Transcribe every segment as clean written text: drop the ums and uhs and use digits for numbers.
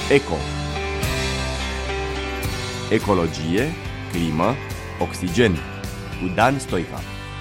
ECO. Ecologie, climă, oxigen. Cu Dan Stoica.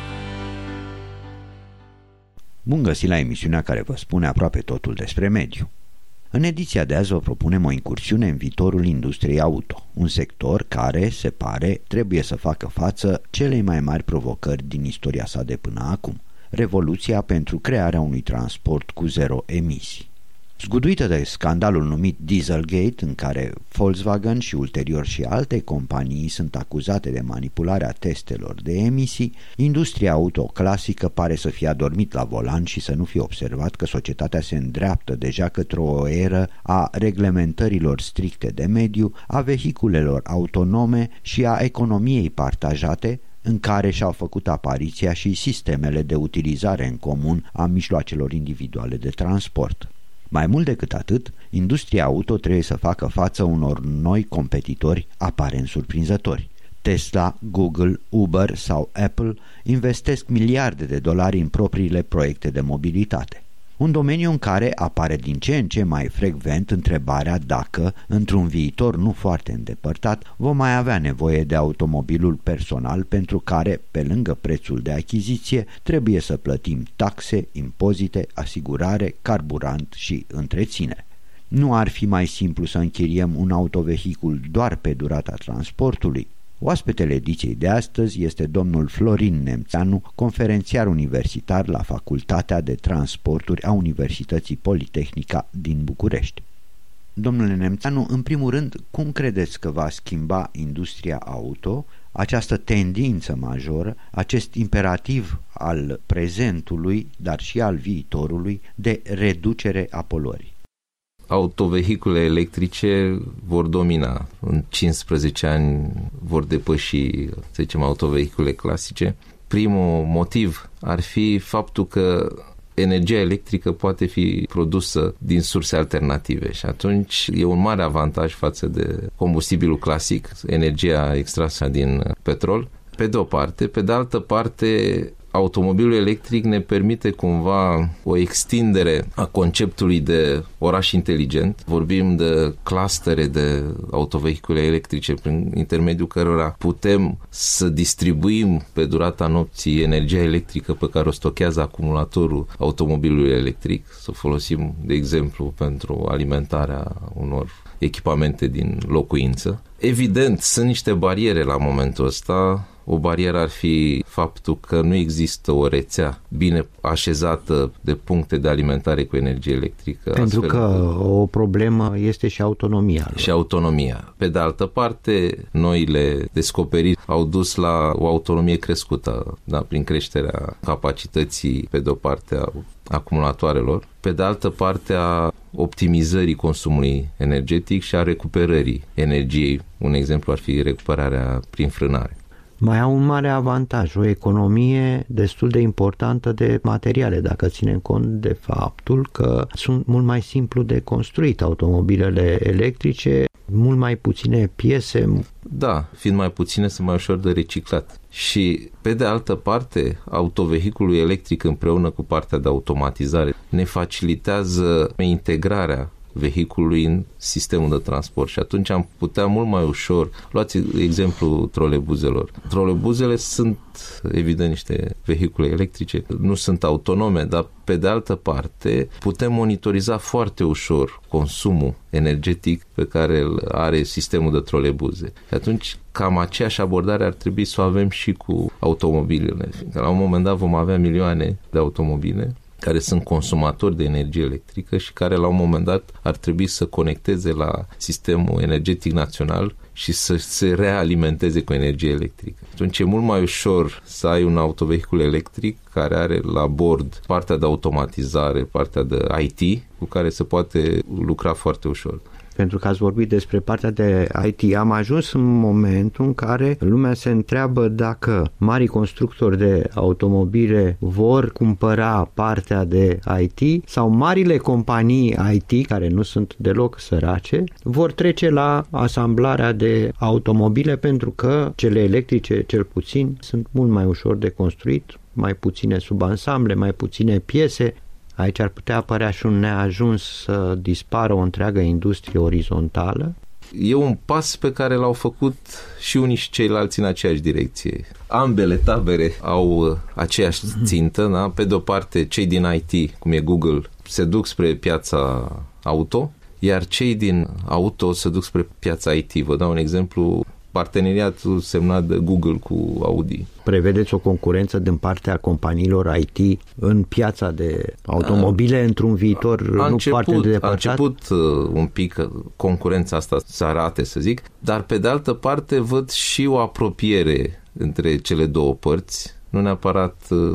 Bun găsit la emisiunea care vă spune aproape totul despre mediu. În ediția de azi vă propunem o incursiune în viitorul industriei auto, un sector care, se pare, trebuie să facă față celei mai mari provocări din istoria sa de până acum, revoluția pentru crearea unui transport cu zero emisii. Zguduită de scandalul numit Dieselgate, în care Volkswagen și ulterior și alte companii sunt acuzate de manipularea testelor de emisii, industria auto clasică pare să fie adormit la volan și să nu fie observat că societatea se îndreaptă deja către o eră a reglementărilor stricte de mediu, a vehiculelor autonome și a economiei partajate, în care și-au făcut apariția și sistemele de utilizare în comun a mijloacelor individuale de transport. Mai mult decât atât, industria auto trebuie să facă față unor noi competitori aparent surprinzători. Tesla, Google, Uber sau Apple investesc miliarde de dolari în propriile proiecte de mobilitate. Un domeniu în care apare din ce în ce mai frecvent întrebarea dacă, într-un viitor nu foarte îndepărtat, vom mai avea nevoie de automobilul personal pentru care, pe lângă prețul de achiziție, trebuie să plătim taxe, impozite, asigurare, carburant și întreținere. Nu ar fi mai simplu să închiriem un autovehicul doar pe durata transportului? Oaspetele ediției de astăzi este domnul Florin Nemțeanu, conferențiar universitar la Facultatea de Transporturi a Universității Politehnica din București. Domnule Nemțeanu, în primul rând, cum credeți că va schimba industria auto această tendință majoră, acest imperativ al prezentului, dar și al viitorului, de reducere a poluării? Autovehicule electrice vor domina. În 15 ani vor depăși, să zicem, autovehicule clasice. Primul motiv ar fi faptul că energia electrică poate fi produsă din surse alternative și atunci e un mare avantaj față de combustibilul clasic, energia extrasă din petrol, pe de o parte. Pe de altă parte, automobilul electric ne permite cumva o extindere a conceptului de oraș inteligent. Vorbim de clustere de autovehicule electrice prin intermediul cărora putem să distribuim pe durata nopții energia electrică pe care o stochează acumulatorul automobilului electric, să folosim, de exemplu, pentru alimentarea unor echipamente din locuință. Evident, sunt niște bariere la momentul ăsta. O barieră ar fi faptul că nu există o rețea bine așezată de puncte de alimentare cu energie electrică. Pentru că o problemă este și autonomia. Și autonomia. Pe de altă parte, noile descoperiri au dus la o autonomie crescută, da, prin creșterea capacității, pe de o parte, a acumulatoarelor, pe de altă parte a optimizării consumului energetic și a recuperării energiei. Un exemplu ar fi recuperarea prin frânare. Mai au un mare avantaj, o economie destul de importantă de materiale, dacă ținem cont de faptul că sunt mult mai simplu de construit automobilele electrice, mult mai puține piese. Da, fiind mai puține, sunt mai ușor de reciclat. Și, pe de altă parte, autovehiculul electric împreună cu partea de automatizare ne facilitează integrarea vehiculului în sistemul de transport și atunci am putea mult mai ușor. Luați exemplu trolebuzelor. Trolebuzele sunt, evident, niște vehicule electrice, nu sunt autonome, dar pe de altă parte putem monitoriza foarte ușor consumul energetic pe care îl are sistemul de trolebuze. Și atunci cam aceeași abordare ar trebui să o avem și cu automobilele. La un moment dat vom avea milioane de automobile care sunt consumatori de energie electrică și care la un moment dat ar trebui să conecteze la sistemul energetic național și să se realimenteze cu energie electrică. Atunci e mult mai ușor să ai un autovehicul electric care are la bord partea de automatizare, partea de IT, cu care se poate lucra foarte ușor. Pentru că ați vorbit despre partea de IT, am ajuns în momentul în care lumea se întreabă dacă marii constructori de automobile vor cumpăra partea de IT sau marile companii IT, care nu sunt deloc sărace, vor trece la asamblarea de automobile, pentru că cele electrice, cel puțin, sunt mult mai ușor de construit, mai puține subansamble, mai puține piese. Aici ar putea apărea și un neajuns să dispară o întreagă industrie orizontală. E un pas pe care l-au făcut și unii și ceilalți în aceeași direcție. Ambele tabere au aceeași țintă, da? Pe de-o parte, cei din IT, cum e Google, se duc spre piața auto, iar cei din auto se duc spre piața IT. Vă dau un exemplu, parteneriatul semnat de Google cu Audi. Prevedeți o concurență din partea companiilor IT în piața de automobile într-un viitor foarte depărtat? A început un pic concurența asta să arate, să zic, dar pe de altă parte văd și o apropiere între cele două părți, nu neapărat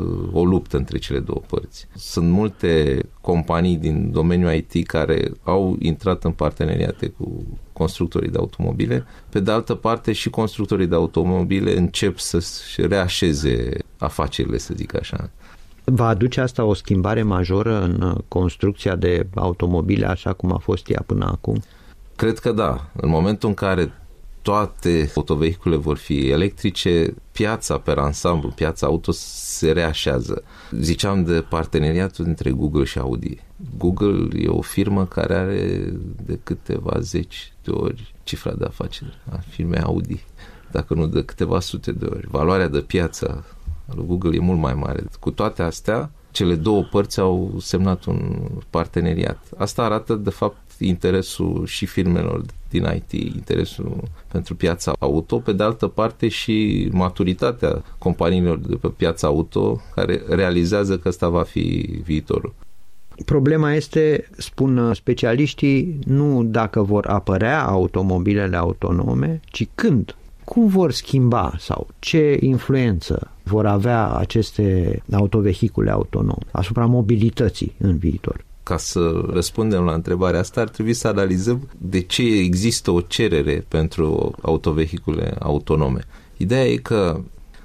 o luptă între cele două părți. Sunt multe companii din domeniul IT care au intrat în parteneriate cu constructorii de automobile. Pe de altă parte, și constructorii de automobile încep să-și reașeze afacerile, să zic așa. Va aduce asta o schimbare majoră în construcția de automobile așa cum a fost ea până acum? Cred că da. În momentul în care toate autovehicule vor fi electrice, piața pe ansamblu, piața auto se reașează. Ziceam de parteneriatul între Google și Audi. Google e o firmă care are de câteva zeci de ori cifra de afaceri a firmei Audi, dacă nu de câteva sute de ori. Valoarea de piață a lui Google e mult mai mare. Cu toate astea, cele două părți au semnat un parteneriat. Asta arată, de fapt, interesul și firmelor din IT, interesul pentru piața auto, pe de altă parte și maturitatea companiilor de pe piața auto care realizează că ăsta va fi viitorul. Problema este, spun specialiștii, nu dacă vor apărea automobilele autonome, ci când. Cum vor schimba sau ce influență vor avea aceste autovehicule autonome asupra mobilității în viitor? Ca să răspundem la întrebarea asta, ar trebui să analizăm de ce există o cerere pentru autovehicule autonome. Ideea e că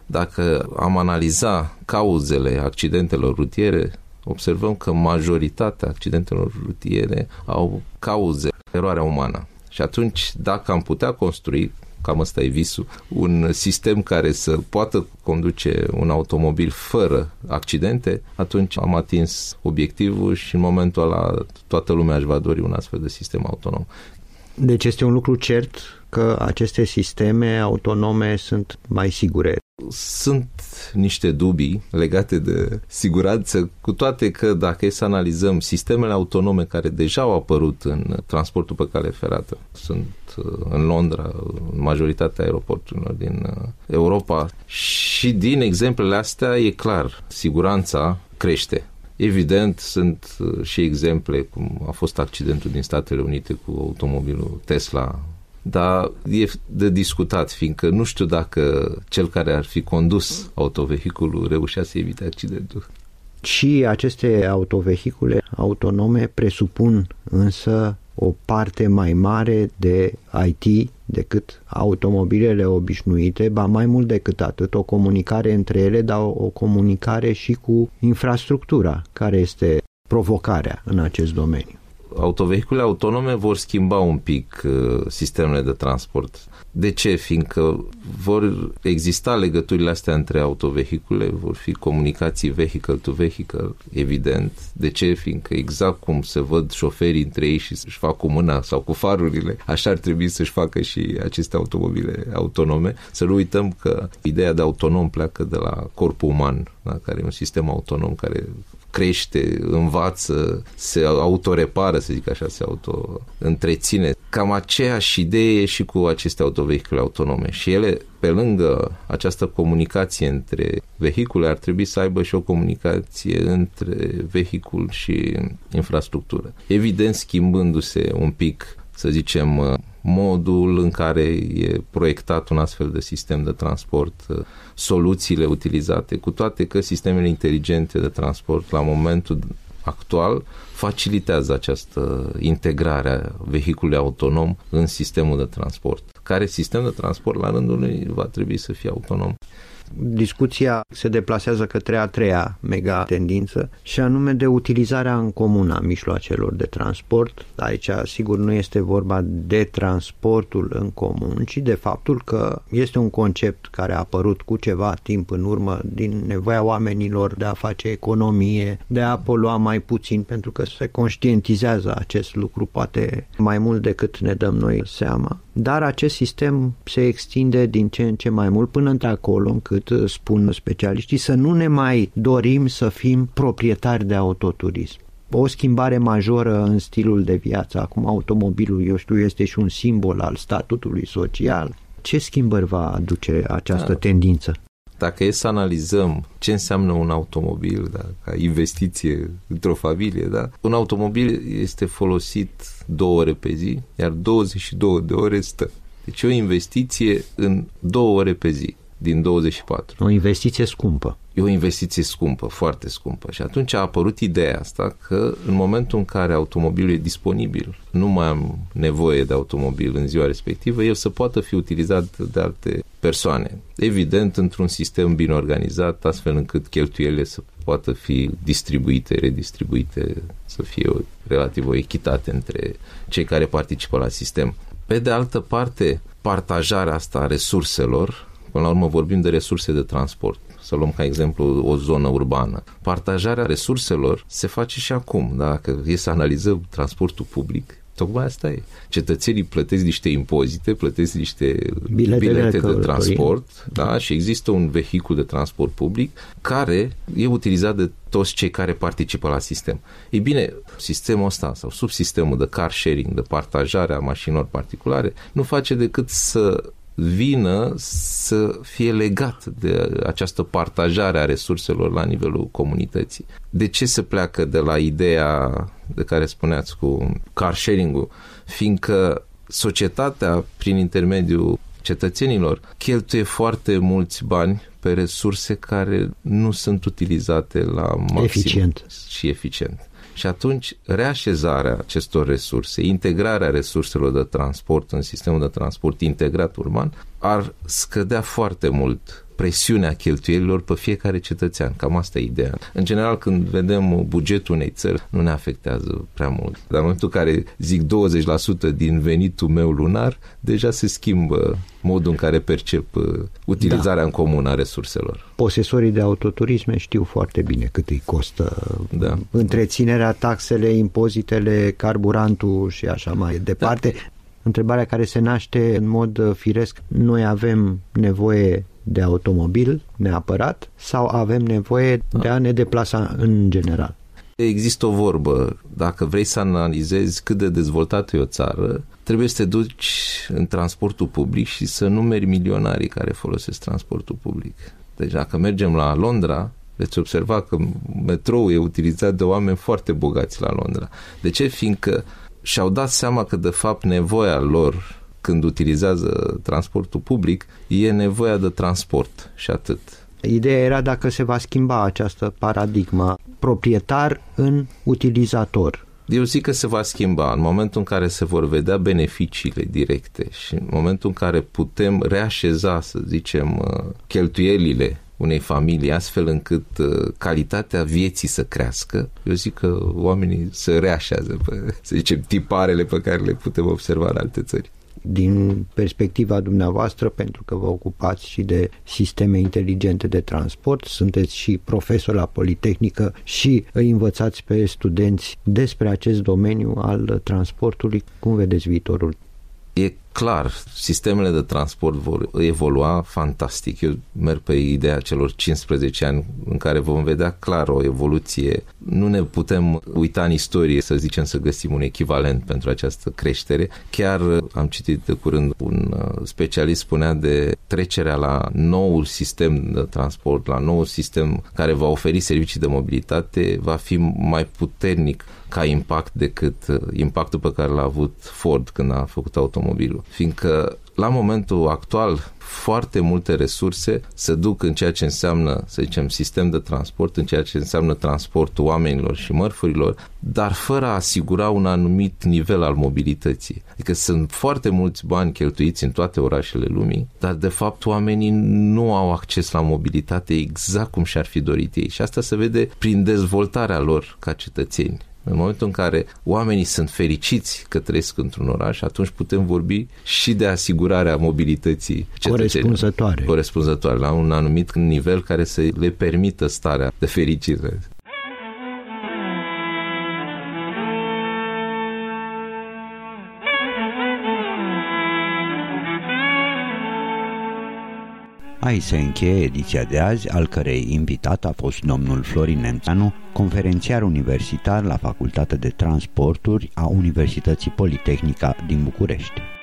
dacă am analiza cauzele accidentelor rutiere, observăm că majoritatea accidentelor rutiere au cauze eroarea umană. Și atunci, dacă am putea construi, cam ăsta e visul, un sistem care să poată conduce un automobil fără accidente, atunci am atins obiectivul și în momentul ăla toată lumea își va dori un astfel de sistem autonom. Deci este un lucru cert că aceste sisteme autonome sunt mai sigure. Sunt niște dubii legate de siguranță, cu toate că dacă e să analizăm sistemele autonome care deja au apărut în transportul pe cale ferată, sunt în Londra, în majoritatea aeroporturilor din Europa, și din exemplele astea e clar, siguranța crește. Evident, sunt și exemple, cum a fost accidentul din Statele Unite cu automobilul Tesla, dar e de discutat, fiindcă nu știu dacă cel care ar fi condus autovehiculul reușea să evite accidentul. Și aceste autovehicule autonome presupun însă o parte mai mare de IT decât automobilele obișnuite, ba mai mult decât atât, o comunicare între ele, dar o comunicare și cu infrastructura, care este provocarea în acest domeniu. Autovehiculele autonome vor schimba un pic sistemele de transport. De ce? Fiindcă vor exista legăturile astea între autovehicule, vor fi comunicații vehicle to vehicle, evident. De ce? Fiindcă exact cum se văd șoferii între ei și își fac cu mâna sau cu farurile, așa ar trebui să-și facă și aceste automobile autonome. Să nu uităm că ideea de autonom pleacă de la corpul uman, da? Care e un sistem autonom care crește, învață, se autorepară, să zic așa, se auto-întreține. Cam aceeași idee și cu aceste autovehicule autonome. Și ele, pe lângă această comunicație între vehicule, ar trebui să aibă și o comunicație între vehicul și infrastructură. Evident, schimbându-se un pic, să zicem, modul în care e proiectat un astfel de sistem de transport, soluțiile utilizate, cu toate că sistemele inteligente de transport la momentul actual facilitează această integrare a vehiculului autonom în sistemul de transport, care sistem de transport la rândul lui va trebui să fie autonom. Discuția se deplasează către a treia mega tendință și anume de utilizarea în comun a mijloacelor de transport. Aici sigur nu este vorba de transportul în comun, ci de faptul că este un concept care a apărut cu ceva timp în urmă din nevoia oamenilor de a face economie, de a polua mai puțin, pentru că se conștientizează acest lucru poate mai mult decât ne dăm noi seama. Dar acest sistem se extinde din ce în ce mai mult până într-acolo încât, spun specialiștii, să nu ne mai dorim să fim proprietari de autoturism. O schimbare majoră în stilul de viață. Acum automobilul, eu știu, este și un simbol al statutului social. Ce schimbări va aduce această tendință? Dacă e să analizăm ce înseamnă un automobil, ca investiție într-o familie, un automobil este folosit 2 ore pe zi, iar 22 de ore stă. Deci o investiție în 2 ore pe zi din 24. O investiție scumpă. E o investiție scumpă, foarte scumpă. Și atunci a apărut ideea asta că în momentul în care automobilul e disponibil, nu mai am nevoie de automobil în ziua respectivă, el să poată fi utilizat de alte persoane. Evident, într-un sistem bine organizat, astfel încât cheltuielile să poată fi distribuite, redistribuite, să fie relativ o echitate între cei care participă la sistem. Pe de altă parte, partajarea asta a resurselor, până la urmă vorbim de resurse de transport, să luăm ca exemplu o zonă urbană. Partajarea resurselor se face și acum. Dacă e să analizăm transportul public, tocmai asta e. Cetățenii plătesc niște impozite, plătesc niște bilete de transport, și există un vehicul de transport public care e utilizat de toți cei care participă la sistem. Ei bine, sistemul ăsta sau subsistemul de car sharing, de partajare a mașinilor particulare, nu face decât să vină să fie legat de această partajare a resurselor la nivelul comunității. De ce se pleacă de la ideea de care spuneați cu car sharing-ul? Fiindcă societatea, prin intermediul cetățenilor, cheltuie foarte mulți bani pe resurse care nu sunt utilizate la maxim și eficient. Și atunci, reașezarea acestor resurse, integrarea resurselor de transport în sistemul de transport integrat urban, ar scădea foarte mult presiunea cheltuielilor pe fiecare cetățean. Cam asta e ideea. În general, când vedem bugetul unei țări, nu ne afectează prea mult. Dar în momentul în care zic 20% din venitul meu lunar, deja se schimbă modul în care percep utilizarea în comun a resurselor. Posesorii de autoturisme știu foarte bine cât îi costă întreținerea, taxele, impozitele, carburantul și așa mai departe. Întrebarea care se naște în mod firesc, noi avem nevoie de automobil neapărat sau avem nevoie de a ne deplasa în general? Există o vorbă, dacă vrei să analizezi cât de dezvoltată e o țară, trebuie să te duci în transportul public și să numeri milionarii care folosesc transportul public. Deci dacă mergem la Londra, veți observa că metroul e utilizat de oameni foarte bogați la Londra. De ce? Fiindcă și-au dat seama că de fapt nevoia lor când utilizează transportul public e nevoia de transport și atât. Ideea era dacă se va schimba această paradigmă, proprietar în utilizator. Eu zic că se va schimba în momentul în care se vor vedea beneficiile directe și în momentul în care putem reașeza, să zicem, cheltuielile unei familii astfel încât calitatea vieții să crească. Eu zic că oamenii se reașează pe, să zicem, tiparele pe care le putem observa în alte țări. Din perspectiva dumneavoastră, pentru că vă ocupați și de sisteme inteligente de transport, sunteți și profesor la Politehnică și îi învățați pe studenți despre acest domeniu al transportului. Cum vedeți viitorul? E clar, sistemele de transport vor evolua fantastic. Eu merg pe ideea celor 15 ani în care vom vedea clar o evoluție. Nu ne putem uita în istorie, să zicem, să găsim un echivalent pentru această creștere. Chiar am citit de curând, un specialist spunea de trecerea la noul sistem de transport, la noul sistem care va oferi servicii de mobilitate, va fi mai puternic ca impact decât impactul pe care l-a avut Ford când a făcut automobilul. exemplu, fiindcă la momentul actual foarte multe resurse se duc în ceea ce înseamnă, să zicem, sistem de transport, în ceea ce înseamnă transportul oamenilor și mărfurilor, dar fără a asigura un anumit nivel al mobilității. Adică sunt foarte mulți bani cheltuiți în toate orașele lumii, dar de fapt oamenii nu au acces la mobilitate exact cum și-ar fi dorit ei. Și asta se vede prin dezvoltarea lor ca cetățeni. În momentul în care oamenii sunt fericiți că trăiesc într-un oraș, atunci putem vorbi și de asigurarea mobilității cetățenilor. Corespunzătoare, la un anumit nivel care să le permită starea de fericire. Aici se încheie ediția de azi, al cărei invitat a fost domnul Florin Nemțeanu, conferențiar universitar la Facultatea de Transporturi a Universității Politehnica din București.